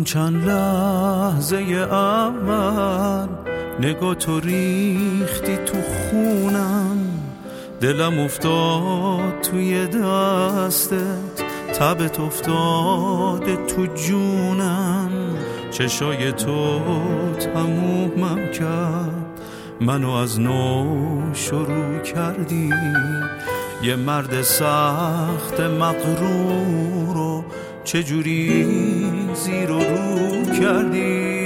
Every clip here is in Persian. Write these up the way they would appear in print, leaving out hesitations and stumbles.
چند لحظه اول نگاه تو ریختی تو خونم، دلم افتاد توی دستت، تبت افتاده تو جونم. چشای تو تمومم کرد، منو از نو شروع کردی. یه مرد سخت مغرور رو چجوری زیر و رو کردی.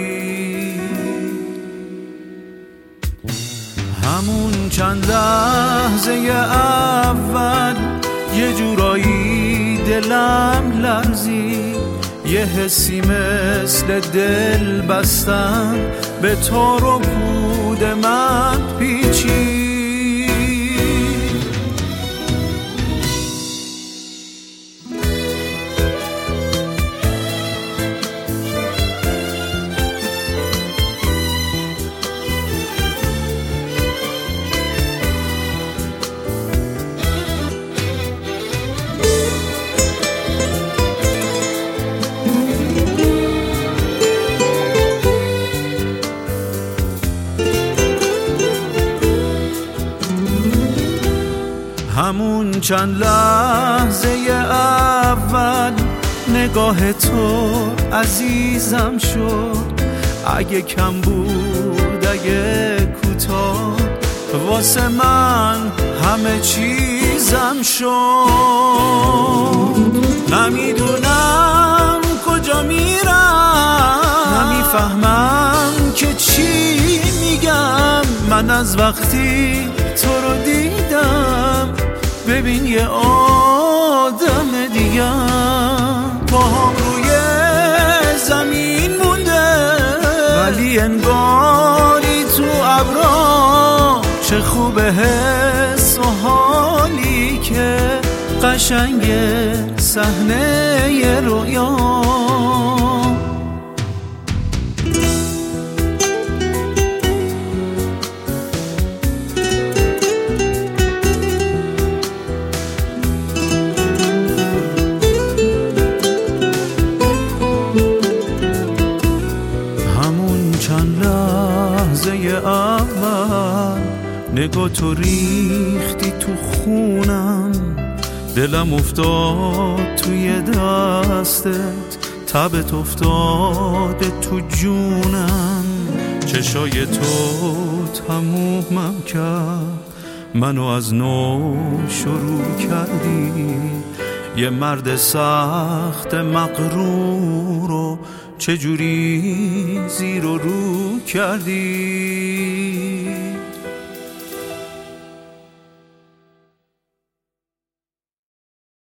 همون چند لحظه اول یه جورایی دلم لرزی، یه حسی مثل دل بستن به تار و پود من پیچید. همون چند لحظه اول نگاه تو عزیزم شد، اگه کم بود اگه کوتاه واسه من همه چیزم شد. نمیدونم کجا میرم، نمیفهمم که چی میگم. من از وقتی تو رو دیدم ببین یه آدم دیگم. پاهم روی زمین مونده ولی انگاری تو ابرا. چه خوبه حس و حالی که قشنگ صحنه رویا. چند لحظه اول نگاه تو ریختی تو خونم، دلم افتاد توی دستت، تبت افتاده تو جونم. چشای تو تمومم کرد، منو از نو شروع کردی. یه مرد سخت مغرور رو چجوری زیر و رو کردی.